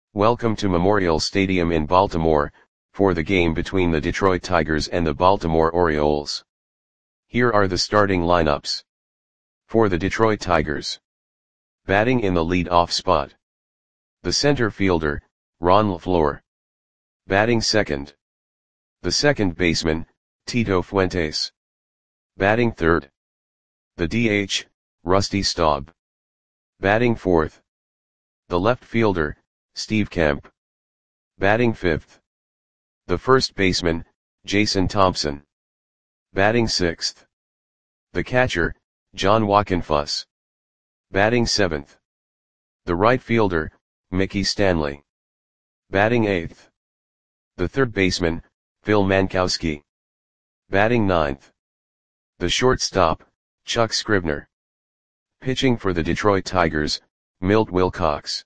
Welcome to Memorial Stadium in Baltimore, for the game between the Detroit Tigers and the Baltimore Orioles. Here are the starting lineups. For the Detroit Tigers. Batting in the lead-off spot. The center fielder, Ron LeFlore. Batting second. The second baseman, Tito Fuentes. Batting third. The DH, Rusty Staub. Batting fourth. The left fielder, Steve Kemp. Batting fifth. The first baseman, Jason Thompson. Batting sixth. The catcher, John Wockenfuss. Batting seventh. The right fielder, Mickey Stanley. Batting eighth. The third baseman, Phil Mankowski. Batting ninth. The shortstop, Chuck Scribner. Pitching for the Detroit Tigers, Milt Wilcox.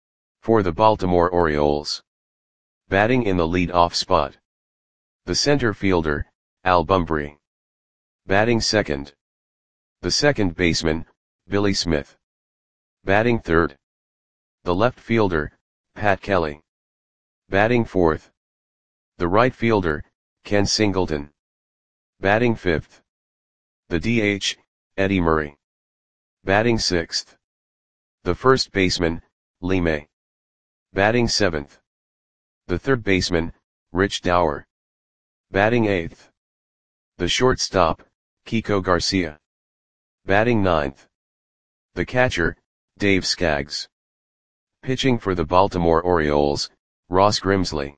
For the Baltimore Orioles. Batting in the lead-off spot. The center fielder, Al Bumbry. Batting second. The second baseman, Billy Smith. Batting third. The left fielder, Pat Kelly. Batting fourth. The right fielder, Ken Singleton. Batting fifth. The DH, Eddie Murray. Batting sixth. The first baseman, Lee May. Batting seventh. The third baseman, Rich Dower. Batting eighth. The shortstop, Kiko Garcia. Batting ninth. The catcher, Dave Skaggs. Pitching for the Baltimore Orioles, Ross Grimsley.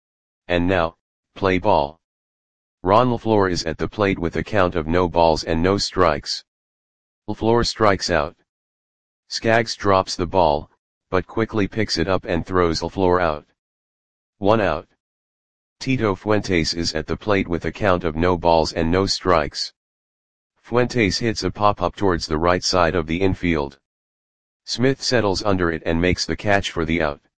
And now, play ball. Ron LeFlore is at the plate with a count of no balls and no strikes. LeFlore strikes out. Skaggs drops the ball, but quickly picks it up and throws LeFlore out. 1 out. Tito Fuentes is at the plate with a count of no balls and no strikes. Fuentes hits a pop-up towards the right side of the infield. Smith settles under it and makes the catch for the out.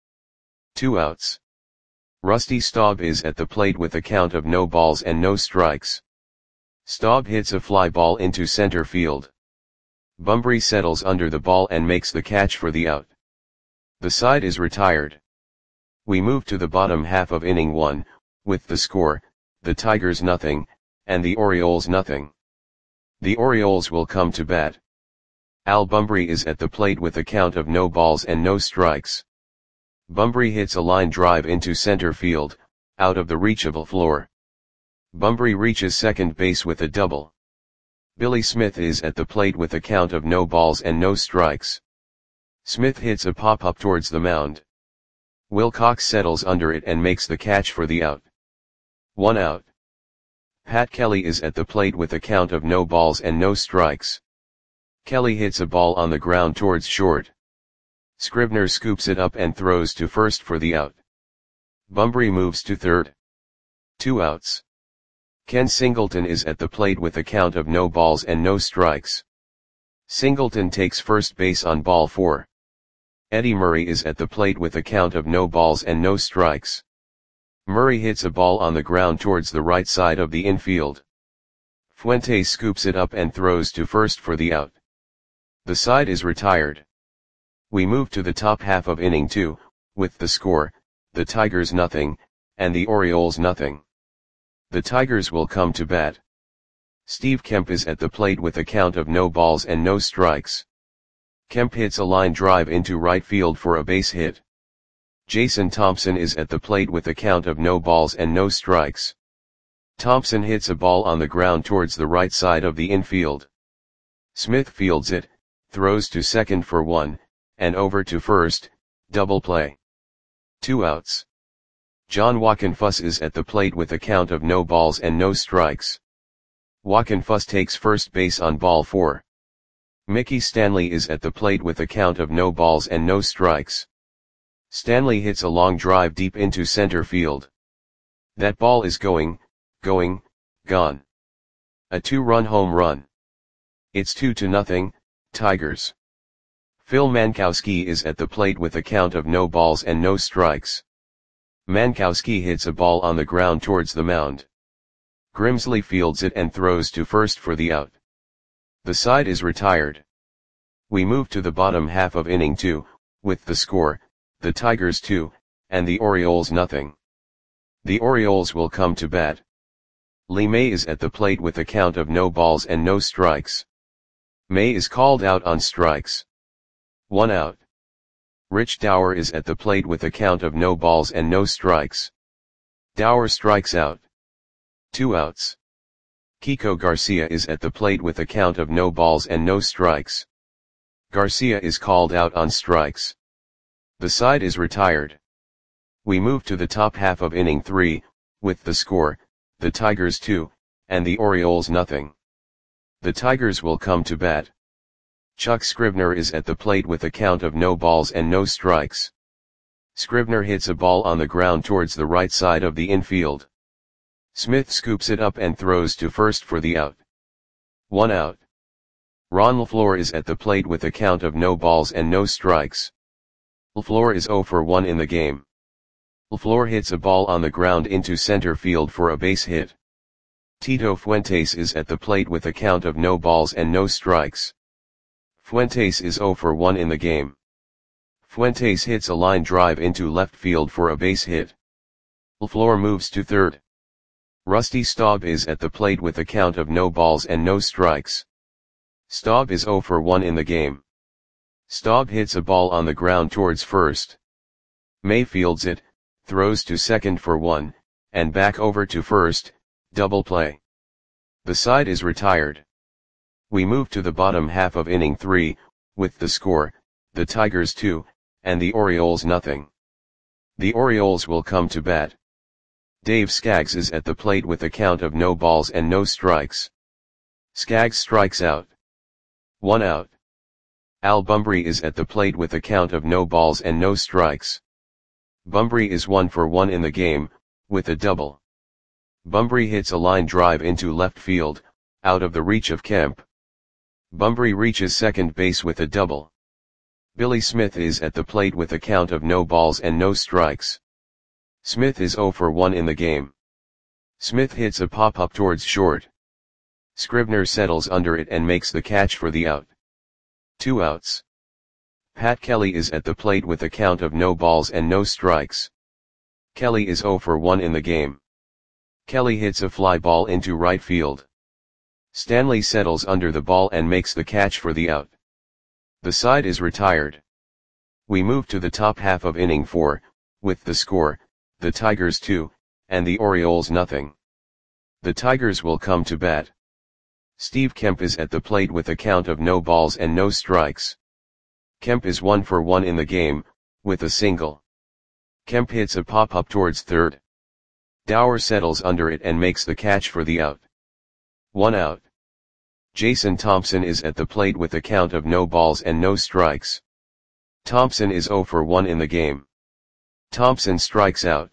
2 outs. Rusty Staub is at the plate with a count of no balls and no strikes. Staub hits a fly ball into center field. Bumbry settles under the ball and makes the catch for the out. The side is retired. We move to the bottom half of inning 1, with the score, the Tigers nothing, and the Orioles nothing. The Orioles will come to bat. Al Bumbry is at the plate with a count of no balls and no strikes. Bumbry hits a line drive into center field, out of the reach of LeFlore. Bumbry reaches second base with a double. Billy Smith is at the plate with a count of no balls and no strikes. Smith hits a pop-up towards the mound. Wilcox settles under it and makes the catch for the out. 1 out. Pat Kelly is at the plate with a count of no balls and no strikes. Kelly hits a ball on the ground towards short. Scribner scoops it up and throws to first for the out. Bumbry moves to third. 2 outs. Ken Singleton is at the plate with a count of no balls and no strikes. Singleton takes first base on ball 4. Eddie Murray is at the plate with a count of no balls and no strikes. Murray hits a ball on the ground towards the right side of the infield. Fuentes scoops it up and throws to first for the out. The side is retired. We move to the top half of inning 2, with the score, the Tigers nothing, and the Orioles nothing. The Tigers will come to bat. Steve Kemp is at the plate with a count of no balls and no strikes. Kemp hits a line drive into right field for a base hit. Jason Thompson is at the plate with a count of no balls and no strikes. Thompson hits a ball on the ground towards the right side of the infield. Smith fields it, throws to second for 1, and over to first, double play. 2 outs. John Wockenfuss is at the plate with a count of no balls and no strikes. Wockenfuss takes first base on ball 4. Mickey Stanley is at the plate with a count of no balls and no strikes. Stanley hits a long drive deep into center field. That ball is gone. A 2-run home run. It's 2-0, Tigers. Phil Mankowski is at the plate with a count of no balls and no strikes. Mankowski hits a ball on the ground towards the mound. Grimsley fields it and throws to first for the out. The side is retired. We move to the bottom half of inning 2, with the score, the Tigers 2, and the Orioles nothing. The Orioles will come to bat. Lee May is at the plate with a count of no balls and no strikes. May is called out on strikes. 1 out. Rich Dauer is at the plate with a count of no balls and no strikes. Dauer strikes out. 2 outs. Kiko Garcia is at the plate with a count of no balls and no strikes. Garcia is called out on strikes. The side is retired. We move to the top half of inning 3, with the score, the Tigers 2, and the Orioles nothing. The Tigers will come to bat. Chuck Scribner is at the plate with a count of no balls and no strikes. Scribner hits a ball on the ground towards the right side of the infield. Smith scoops it up and throws to first for the out. 1 out. Ron LaFleur is at the plate with a count of no balls and no strikes. LaFleur is 0 for 1 in the game. LaFleur hits a ball on the ground into center field for a base hit. Tito Fuentes is at the plate with a count of no balls and no strikes. Fuentes is 0 for 1 in the game. Fuentes hits a line drive into left field for a base hit. LaFleur moves to third. Rusty Staub is at the plate with a count of no balls and no strikes. Staub is 0 for 1 in the game. Staub hits a ball on the ground towards first. May fields it, throws to second for 1, and back over to first, double play. The side is retired. We move to the bottom half of inning 3, with the score, the Tigers 2, and the Orioles nothing. The Orioles will come to bat. Dave Skaggs is at the plate with a count of no balls and no strikes. Skaggs strikes out. 1 out. Al Bumbry is at the plate with a count of no balls and no strikes. Bumbry is 1 for 1 in the game, with a double. Bumbry hits a line drive into left field, out of the reach of Kemp. Bumbry reaches second base with a double. Billy Smith is at the plate with a count of no balls and no strikes. Smith is 0 for 1 in the game. Smith hits a pop-up towards short. Scribner settles under it and makes the catch for the out. 2 outs. Pat Kelly is at the plate with a count of no balls and no strikes. Kelly is 0 for 1 in the game. Kelly hits a fly ball into right field. Stanley settles under the ball and makes the catch for the out. The side is retired. We move to the top half of inning 4, with the score, the Tigers 2, and the Orioles nothing. The Tigers will come to bat. Steve Kemp is at the plate with a count of no balls and no strikes. Kemp is 1 for 1 in the game, with a single. Kemp hits a pop-up towards third. Dauer settles under it and makes the catch for the out. 1 out. Jason Thompson is at the plate with a count of no balls and no strikes. Thompson is 0 for 1 in the game. Thompson strikes out.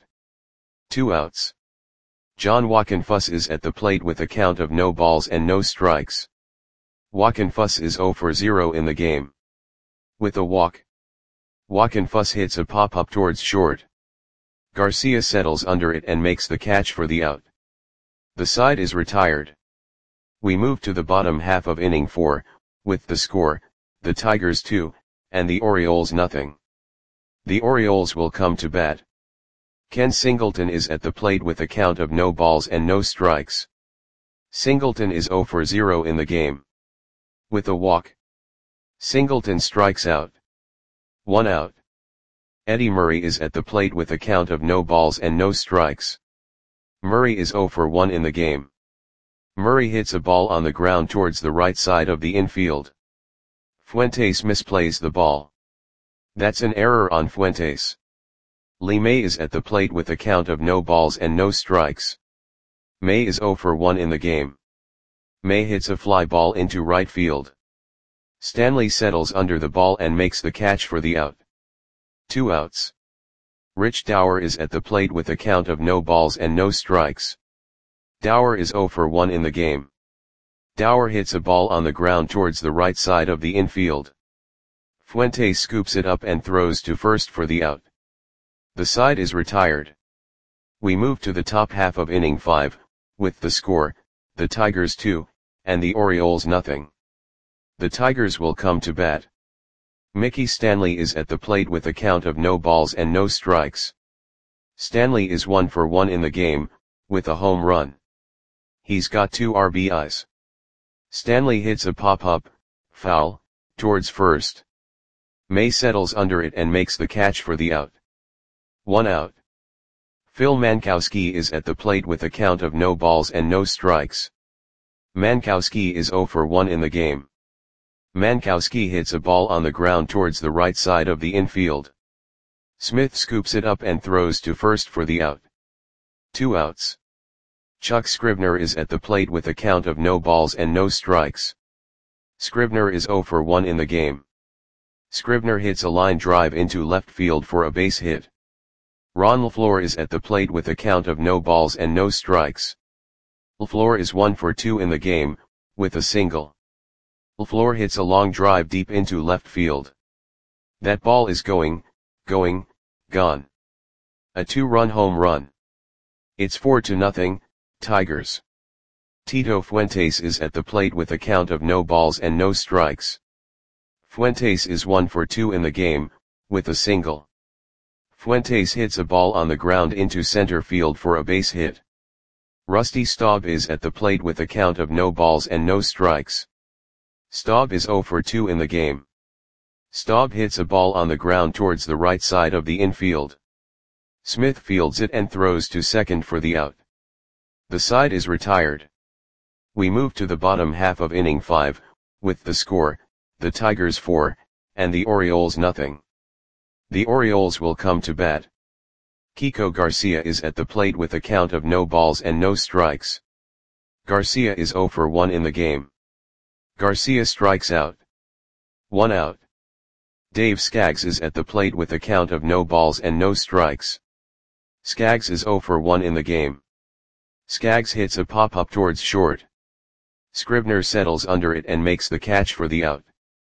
2 outs. John Wockenfuss is at the plate with a count of no balls and no strikes. Wockenfuss is 0 for 0 in the game. With a walk. Wockenfuss hits a pop-up towards short. Garcia settles under it and makes the catch for the out. The side is retired. We move to the bottom half of inning 4, with the score, the Tigers 2, and the Orioles nothing. The Orioles will come to bat. Ken Singleton is at the plate with a count of no balls and no strikes. Singleton is 0 for 0 in the game. With a walk. Singleton strikes out. 1 out. Eddie Murray is at the plate with a count of no balls and no strikes. Murray is 0 for 1 in the game. Murray hits a ball on the ground towards the right side of the infield. Fuentes misplays the ball. That's an error on Fuentes. Lee May is at the plate with a count of no balls and no strikes. May is 0 for 1 in the game. May hits a fly ball into right field. Stanley settles under the ball and makes the catch for the out. 2 outs. Rich Dauer is at the plate with a count of no balls and no strikes. Dauer is 0 for 1 in the game. Dauer hits a ball on the ground towards the right side of the infield. Fuentes scoops it up and throws to first for the out. The side is retired. We move to the top half of inning 5, with the score, the Tigers 2, and the Orioles nothing. The Tigers will come to bat. Mickey Stanley is at the plate with a count of no balls and no strikes. Stanley is 1 for 1 in the game, with a home run. He's got 2 RBIs. Stanley hits a pop-up, foul, towards first. May settles under it and makes the catch for the out. 1 out. Phil Mankowski is at the plate with a count of no balls and no strikes. Mankowski is 0 for 1 in the game. Mankowski hits a ball on the ground towards the right side of the infield. Smith scoops it up and throws to first for the out. 2 outs. Chuck Scribner is at the plate with a count of no balls and no strikes. Scribner is 0 for 1 in the game. Scribner hits a line drive into left field for a base hit. Ron LaFleur is at the plate with a count of no balls and no strikes. LaFleur is 1 for 2 in the game, with a single. LaFleur hits a long drive deep into left field. That ball is going, gone. A 2-run home run. It's 4-0, Tigers. Tito Fuentes is at the plate with a count of no balls and no strikes. Fuentes is 1 for 2 in the game, with a single. Fuentes hits a ball on the ground into center field for a base hit. Rusty Staub is at the plate with a count of no balls and no strikes. Staub is 0 for 2 in the game. Staub hits a ball on the ground towards the right side of the infield. Smith fields it and throws to second for the out. The side is retired. We move to the bottom half of inning 5, with the score, the Tigers 4, and the Orioles nothing. The Orioles will come to bat. Kiko Garcia is at the plate with a count of no balls and no strikes. Garcia is 0 for 1 in the game. Garcia strikes out. 1 out. Dave Skaggs is at the plate with a count of no balls and no strikes. Skaggs is 0 for 1 in the game. Skaggs hits a pop-up towards short. Scribner settles under it and makes the catch for the out.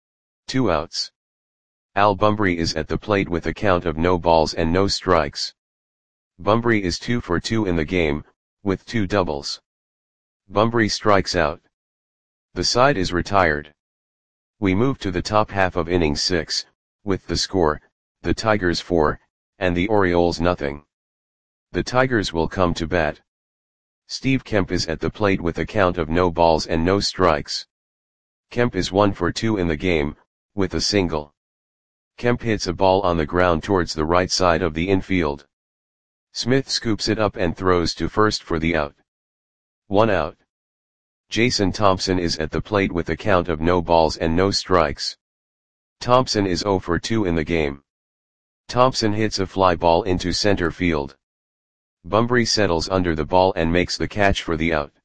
2 outs. Al Bumbry is at the plate with a count of no balls and no strikes. Bumbry is 2 for 2 in the game, with 2 doubles. Bumbry strikes out. The side is retired. We move to the top half of inning 6, with the score, the Tigers 4, and the Orioles nothing. The Tigers will come to bat. Steve Kemp is at the plate with a count of no balls and no strikes. Kemp is 1 for 2 in the game, with a single. Kemp hits a ball on the ground towards the right side of the infield. Smith scoops it up and throws to first for the out. 1 out. Jason Thompson is at the plate with a count of no balls and no strikes. Thompson is 0 for 2 in the game. Thompson hits a fly ball into center field. Bumbry settles under the ball and makes the catch for the out.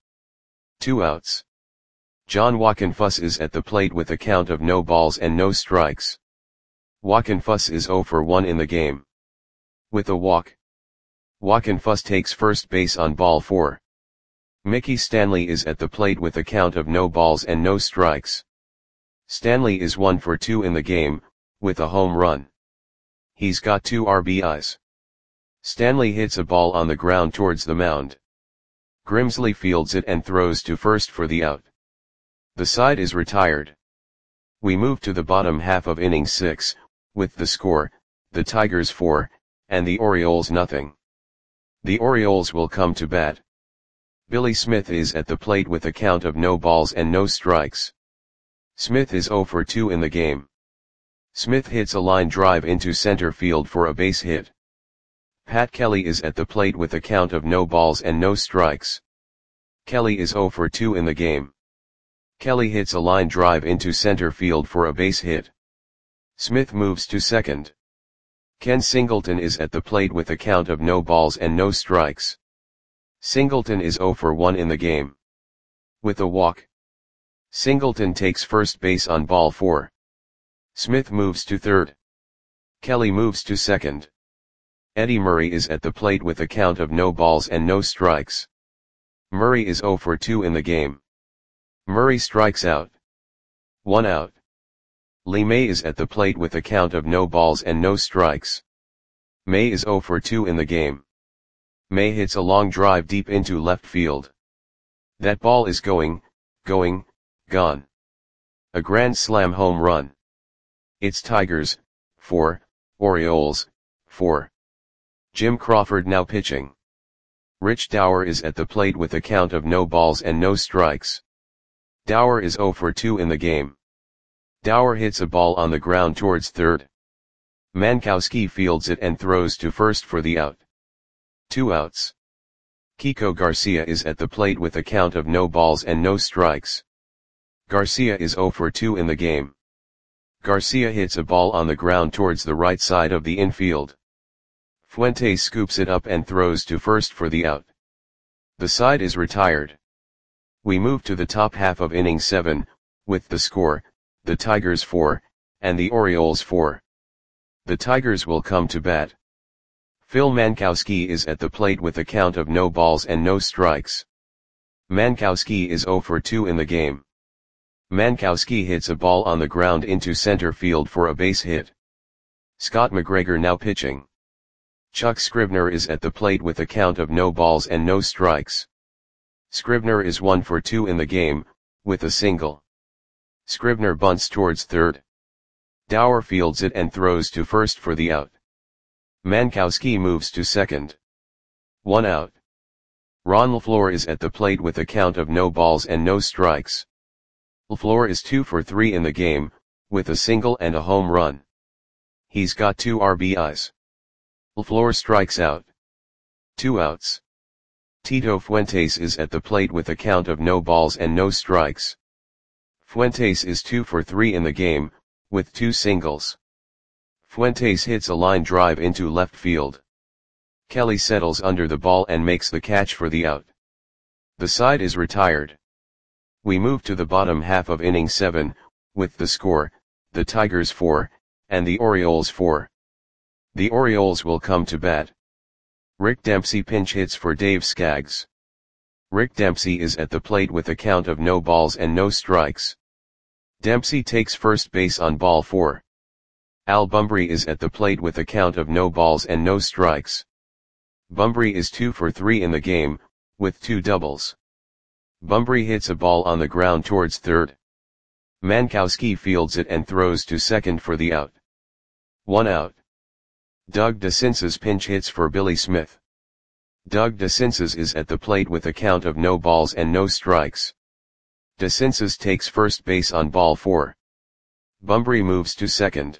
2 outs. John Wockenfuss is at the plate with a count of no balls and no strikes. Wockenfuss is 0 for 1 in the game. With a walk. Wockenfuss takes first base on ball 4. Mickey Stanley is at the plate with a count of no balls and no strikes. Stanley is 1 for 2 in the game, with a home run. He's got 2 RBIs. Stanley hits a ball on the ground towards the mound. Grimsley fields it and throws to first for the out. The side is retired. We move to the bottom half of inning 6, with the score, the Tigers 4, and the Orioles nothing. The Orioles will come to bat. Billy Smith is at the plate with a count of no balls and no strikes. Smith is 0 for 2 in the game. Smith hits a line drive into center field for a base hit. Pat Kelly is at the plate with a count of no balls and no strikes. Kelly is 0 for 2 in the game. Kelly hits a line drive into center field for a base hit. Smith moves to second. Ken Singleton is at the plate with a count of no balls and no strikes. Singleton is 0 for 1 in the game. With a walk. Singleton takes first base on ball 4. Smith moves to third. Kelly moves to second. Eddie Murray is at the plate with a count of no balls and no strikes. Murray is 0 for 2 in the game. Murray strikes out. 1 out. Lee May is at the plate with a count of no balls and no strikes. May is 0 for 2 in the game. May hits a long drive deep into left field. That ball is going, gone. A grand slam home run. It's Tigers, 4, Orioles, 4. Jim Crawford now pitching. Rich Dower is at the plate with a count of no balls and no strikes. Dower is 0 for 2 in the game. Dower hits a ball on the ground towards third. Mankowski fields it and throws to first for the out. 2 outs. Kiko Garcia is at the plate with a count of no balls and no strikes. Garcia is 0 for 2 in the game. Garcia hits a ball on the ground towards the right side of the infield. Fuentes scoops it up and throws to first for the out. The side is retired. We move to the top half of inning 7, with the score, the Tigers 4, and the Orioles 4. The Tigers will come to bat. Phil Mankowski is at the plate with a count of no balls and no strikes. Mankowski is 0 for 2 in the game. Mankowski hits a ball on the ground into center field for a base hit. Scott McGregor now pitching. Chuck Scribner is at the plate with a count of no balls and no strikes. Scribner is 1 for 2 in the game, with a single. Scribner bunts towards third. Dower fields it and throws to first for the out. Mankowski moves to second. 1 out. Ron LaFleur is at the plate with a count of no balls and no strikes. LaFleur is 2 for 3 in the game, with a single and a home run. He's got 2 RBIs. LaFleur strikes out. 2 outs. Tito Fuentes is at the plate with a count of no balls and no strikes. Fuentes is 2 for 3 in the game, with 2 singles. Fuentes hits a line drive into left field. Kelly settles under the ball and makes the catch for the out. The side is retired. We move to the bottom half of inning 7, with the score, the Tigers 4, and the Orioles 4. The Orioles will come to bat. Rick Dempsey pinch hits for Dave Skaggs. Rick Dempsey is at the plate with a count of no balls and no strikes. Dempsey takes first base on ball 4. Al Bumbry is at the plate with a count of no balls and no strikes. Bumbry is 2 for 3 in the game, with 2 doubles. Bumbry hits a ball on the ground towards third. Mankowski fields it and throws to second for the out. 1 out. Doug DeCinces pinch hits for Billy Smith. Doug DeCinces is at the plate with a count of no balls and no strikes. DeCinces takes first base on ball 4. Bumbry moves to second.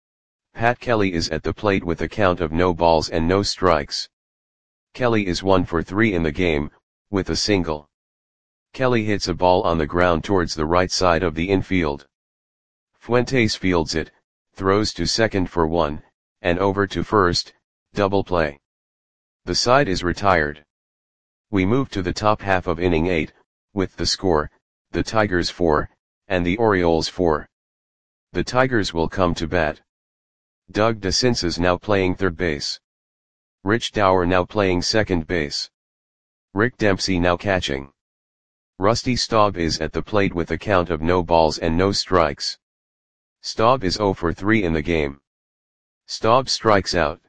Pat Kelly is at the plate with a count of no balls and no strikes. Kelly is 1 for 3 in the game, with a single. Kelly hits a ball on the ground towards the right side of the infield. Fuentes fields it, throws to second for 1, and over to first, double play. The side is retired. We move to the top half of inning 8, with the score, the Tigers 4, and the Orioles 4. The Tigers will come to bat. Doug DeCinces now playing third base. Rich Dower now playing second base. Rick Dempsey now catching. Rusty Staub is at the plate with a count of no balls and no strikes. Staub is 0 for 3 in the game. Staub strikes out.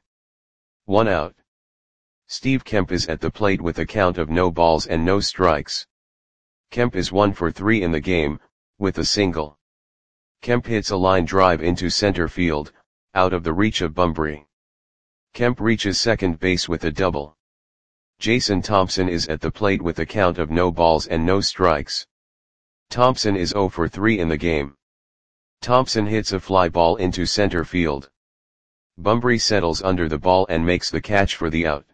1 out. Steve Kemp is at the plate with a count of no balls and no strikes. Kemp is 1 for 3 in the game, with a single. Kemp hits a line drive into center field, out of the reach of Bumbry. Kemp reaches second base with a double. Jason Thompson is at the plate with a count of no balls and no strikes. Thompson is 0 for 3 in the game. Thompson hits a fly ball into center field. Bumbry settles under the ball and makes the catch for the out.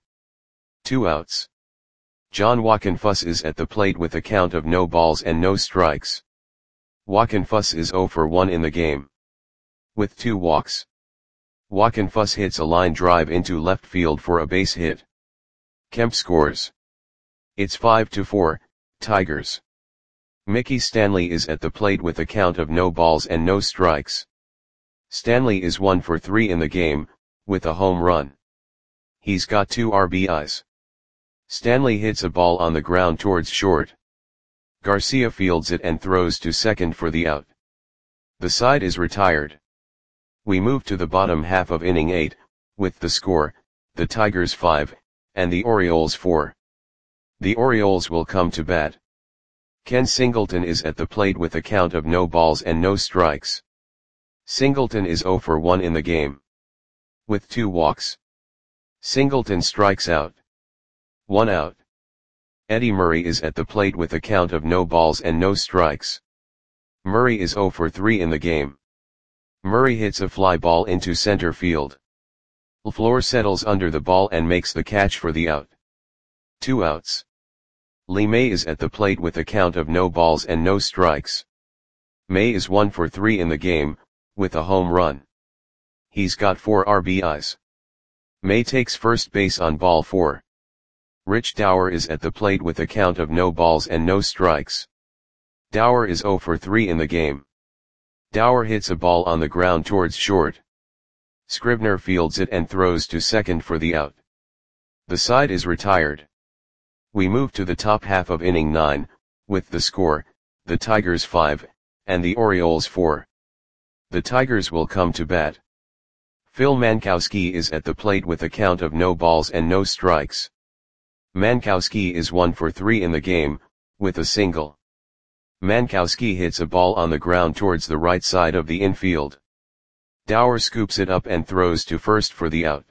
2 outs. John Wockenfuss is at the plate with a count of no balls and no strikes. Wockenfuss is 0 for 1 in the game. With 2 walks. Wockenfuss hits a line drive into left field for a base hit. Kemp scores. It's 5-4, Tigers. Mickey Stanley is at the plate with a count of no balls and no strikes. Stanley is 1 for 3 in the game, with a home run. He's got 2 RBIs. Stanley hits a ball on the ground towards short. Garcia fields it and throws to second for the out. The side is retired. We move to the bottom half of inning 8, with the score, the Tigers 5, and the Orioles 4. The Orioles will come to bat. Ken Singleton is at the plate with a count of no balls and no strikes. Singleton is 0 for 1 in the game. With 2 walks. Singleton strikes out. 1 out. Eddie Murray is at the plate with a count of no balls and no strikes. Murray is 0 for 3 in the game. Murray hits a fly ball into center field. LaFleur settles under the ball and makes the catch for the out. 2 outs. Lee May is at the plate with a count of no balls and no strikes. May is 1 for 3 in the game, with a home run. He's got 4 RBIs. May takes first base on ball 4. Rich Dower is at the plate with a count of no balls and no strikes. Dower is 0 for 3 in the game. Dower hits a ball on the ground towards short. Scribner fields it and throws to second for the out. The side is retired. We move to the top half of inning 9, with the score, the Tigers 5, and the Orioles 4. The Tigers will come to bat. Phil Mankowski is at the plate with a count of no balls and no strikes. Mankowski is 1 for 3 in the game, with a single. Mankowski hits a ball on the ground towards the right side of the infield. Dower scoops it up and throws to first for the out.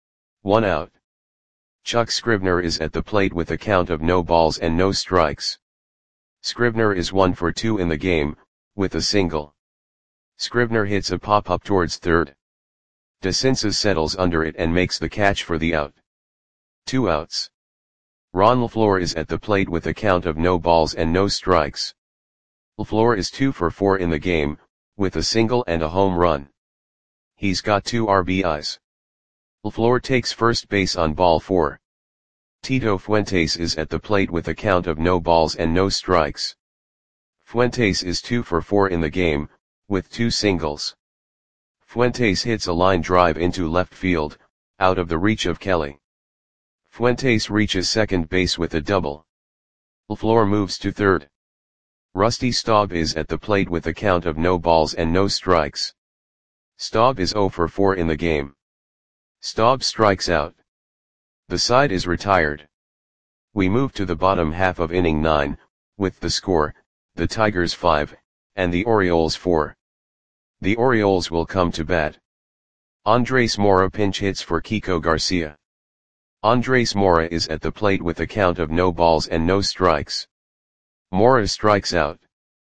1 out. Chuck Scribner is at the plate with a count of no balls and no strikes. Scribner is 1 for 2 in the game, with a single. Scribner hits a pop-up towards third. DeCinces settles under it and makes the catch for the out. 2 outs. Ron LaFleur is at the plate with a count of no balls and no strikes. LaFleur is 2 for 4 in the game, with a single and a home run. He's got 2 RBIs. LaFleur takes first base on ball 4. Tito Fuentes is at the plate with a count of no balls and no strikes. Fuentes is 2 for 4 in the game, with 2 singles. Fuentes hits a line drive into left field, out of the reach of Kelly. Fuentes reaches second base with a double. LaFleur moves to third. Rusty Staub is at the plate with a count of no balls and no strikes. Staub is 0 for 4 in the game. Staub strikes out. The side is retired. We move to the bottom half of inning 9, with the score, the Tigers 5, and the Orioles 4. The Orioles will come to bat. Andres Mora pinch hits for Kiko Garcia. Andres Mora is at the plate with a count of no balls and no strikes. Mora strikes out.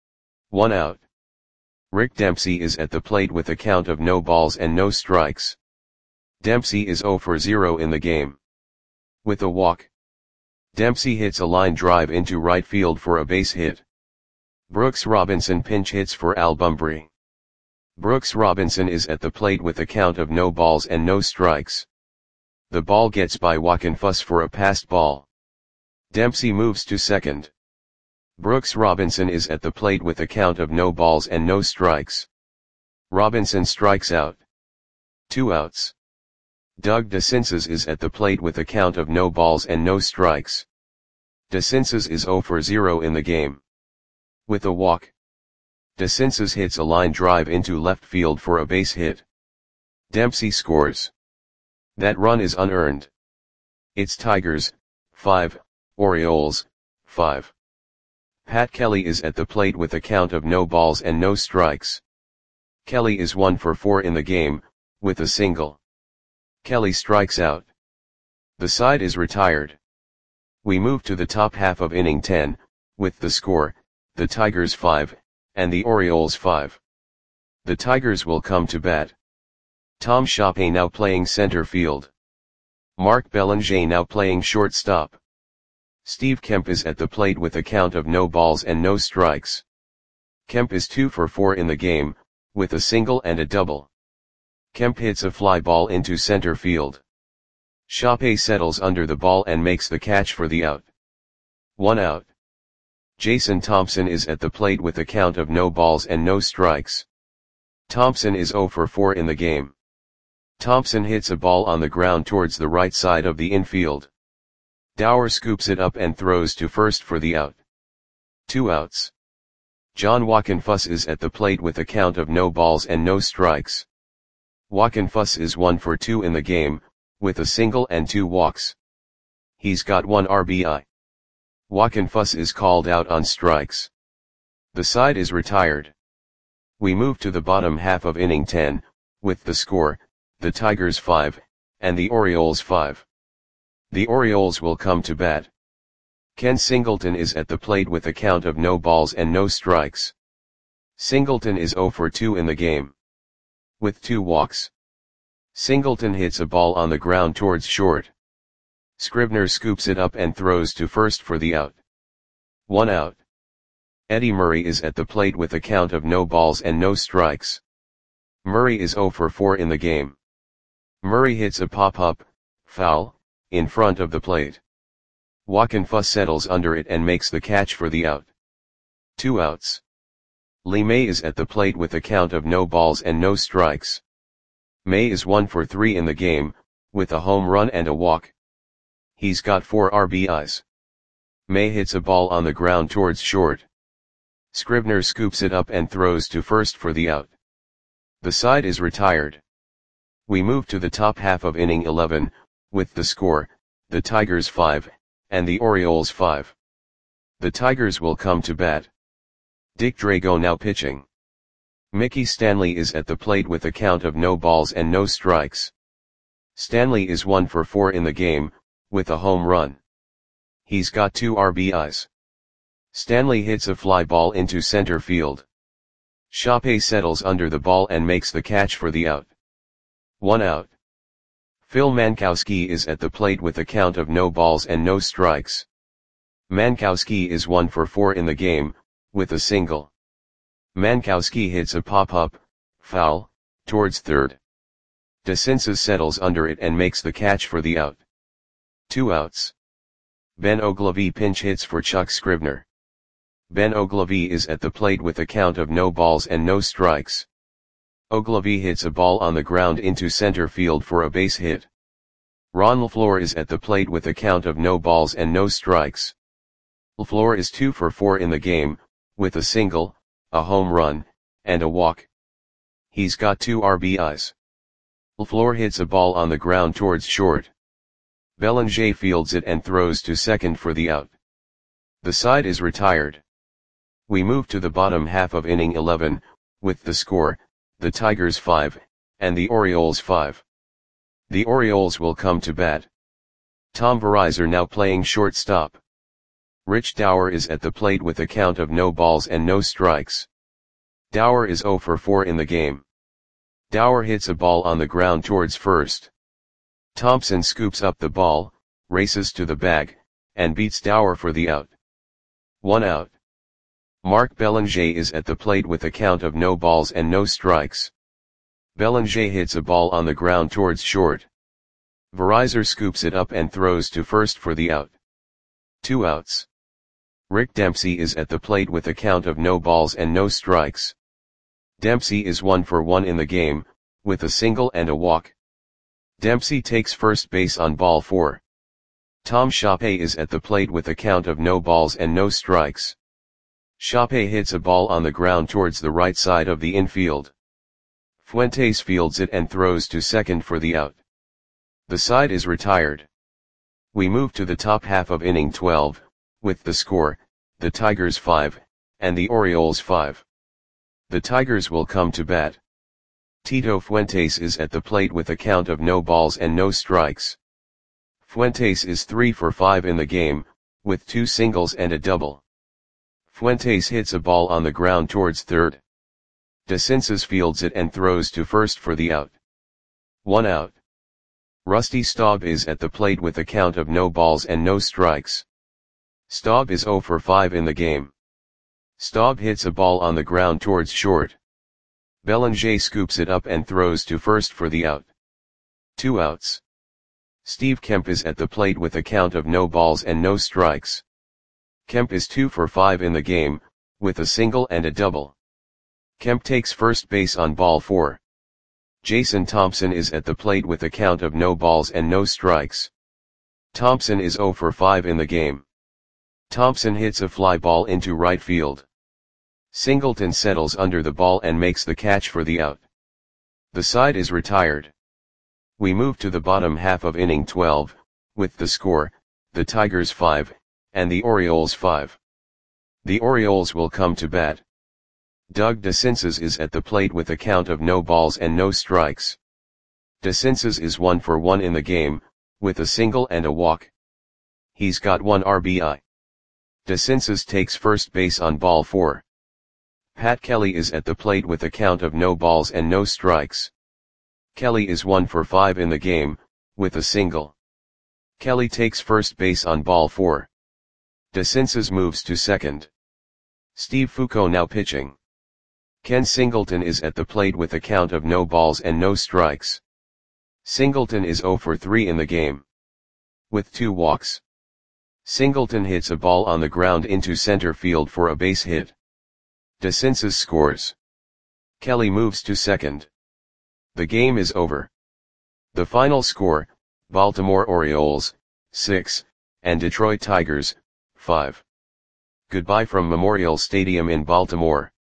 1 out. Rick Dempsey is at the plate with a count of no balls and no strikes. Dempsey is 0 for 0 in the game. With a walk. Dempsey hits a line drive into right field for a base hit. Brooks Robinson pinch hits for Al Bumbry. Brooks Robinson is at the plate with a count of no balls and no strikes. The ball gets by Wockenfuss for a passed ball. Dempsey moves to second. Brooks Robinson is at the plate with a count of no balls and no strikes. Robinson strikes out. 2 outs. Doug DeCinces is at the plate with a count of no balls and no strikes. DeCinces is 0 for 0 in the game. With a walk. DeCinces hits a line drive into left field for a base hit. Dempsey scores. That run is unearned. It's Tigers, 5, Orioles, 5. Pat Kelly is at the plate with a count of no balls and no strikes. Kelly is 1 for 4 in the game, with a single. Kelly strikes out. The side is retired. We move to the top half of inning 10, with the score, the Tigers 5, and the Orioles 5. The Tigers will come to bat. Tom Shoppe now playing center field. Mark Belanger now playing shortstop. Steve Kemp is at the plate with a count of no balls and no strikes. Kemp is 2 for 4 in the game, with a single and a double. Kemp hits a fly ball into center field. Shoppe settles under the ball and makes the catch for the out. 1 out. Jason Thompson is at the plate with a count of no balls and no strikes. Thompson is 0 for 4 in the game. Thompson hits a ball on the ground towards the right side of the infield. Dower scoops it up and throws to first for the out. 2 outs. John Wockenfuss is at the plate with a count of no balls and no strikes. Wockenfuss is 1 for 2 in the game, with a single and 2 walks. He's got 1 RBI. Wockenfuss is called out on strikes. The side is retired. We move to the bottom half of inning 10, with the score, the Tigers 5, and the Orioles 5. The Orioles will come to bat. Ken Singleton is at the plate with a count of no balls and no strikes. Singleton is 0 for 2 in the game, with 2 walks. Singleton hits a ball on the ground towards short. Scribner scoops it up and throws to first for the out. 1 out. Eddie Murray is at the plate with a count of no balls and no strikes. Murray is 0 for 4 in the game. Murray hits a pop-up, foul, in front of the plate. Wakinfa settles under it and makes the catch for the out. 2 outs. Lee May is at the plate with a count of no balls and no strikes. May is 1 for 3 in the game, with a home run and a walk. He's got 4 RBIs. May hits a ball on the ground towards short. Scribner scoops it up and throws to first for the out. The side is retired. We move to the top half of inning 11, with the score, the Tigers 5, and the Orioles 5. The Tigers will come to bat. Dick Drago now pitching. Mickey Stanley is at the plate with a count of no balls and no strikes. Stanley is 1 for 4 in the game, with a home run. He's got 2 RBIs. Stanley hits a fly ball into center field. Shoppe settles under the ball and makes the catch for the out. 1 out. Phil Mankowski is at the plate with a count of no balls and no strikes. Mankowski is 1 for 4 in the game, with a single. Mankowski hits a pop-up, foul, towards third. DeCinces settles under it and makes the catch for the out. 2 outs. Ben Oglivie pinch hits for Chuck Scribner. Ben Oglivie is at the plate with a count of no balls and no strikes. Oglivie hits a ball on the ground into center field for a base hit. Ron LaFleur is at the plate with a count of no balls and no strikes. LaFleur is 2 for 4 in the game, with a single, a home run, and a walk. He's got 2 RBIs. LaFleur hits a ball on the ground towards short. Bellinger fields it and throws to second for the out. The side is retired. We move to the bottom half of inning 11, with the score, the Tigers 5, and the Orioles 5. The Orioles will come to bat. Tom Verizor now playing shortstop. Rich Dower is at the plate with a count of no balls and no strikes. Dower is 0 for 4 in the game. Dower hits a ball on the ground towards first. Thompson scoops up the ball, races to the bag, and beats Dower for the out. 1 out. Mark Bellinger is at the plate with a count of no balls and no strikes. Bellinger hits a ball on the ground towards short. Verizor scoops it up and throws to first for the out. 2 outs. Rick Dempsey is at the plate with a count of no balls and no strikes. Dempsey is 1 for 1 in the game, with a single and a walk. Dempsey takes first base on ball 4. Tom Shoppe is at the plate with a count of no balls and no strikes. Shoppe hits a ball on the ground towards the right side of the infield. Fuentes fields it and throws to second for the out. The side is retired. We move to the top half of inning 12, with the score, the Tigers 5, and the Orioles 5. The Tigers will come to bat. Tito Fuentes is at the plate with a count of no balls and no strikes. Fuentes is 3 for 5 in the game, with 2 singles and a double. Fuentes hits a ball on the ground towards third. DeCinces fields it and throws to first for the out. 1 out. Rusty Staub is at the plate with a count of no balls and no strikes. Staub is 0 for 5 in the game. Staub hits a ball on the ground towards short. Bellinger scoops it up and throws to first for the out. 2 outs. Steve Kemp is at the plate with a count of no balls and no strikes. Kemp is 2 for 5 in the game, with a single and a double. Kemp takes first base on ball 4. Jason Thompson is at the plate with a count of no balls and no strikes. Thompson is 0 for 5 in the game. Thompson hits a fly ball into right field. Singleton settles under the ball and makes the catch for the out. The side is retired. We move to the bottom half of inning 12, with the score, the Tigers 5, and the Orioles 5. The Orioles will come to bat. Doug DeCinces is at the plate with a count of no balls and no strikes. DeCinces is 1 for 1 in the game, with a single and a walk. He's got 1 RBI. DeCinces takes first base on ball 4. Pat Kelly is at the plate with a count of no balls and no strikes. Kelly is 1 for 5 in the game, with a single. Kelly takes first base on ball 4. DeCinces moves to second. Steve Foucault now pitching. Ken Singleton is at the plate with a count of no balls and no strikes. Singleton is 0 for 3 in the game, with 2 walks. Singleton hits a ball on the ground into center field for a base hit. DeCinces scores. Kelly moves to second. The game is over. The final score, Baltimore Orioles, 6, and Detroit Tigers, 5. Goodbye from Memorial Stadium in Baltimore.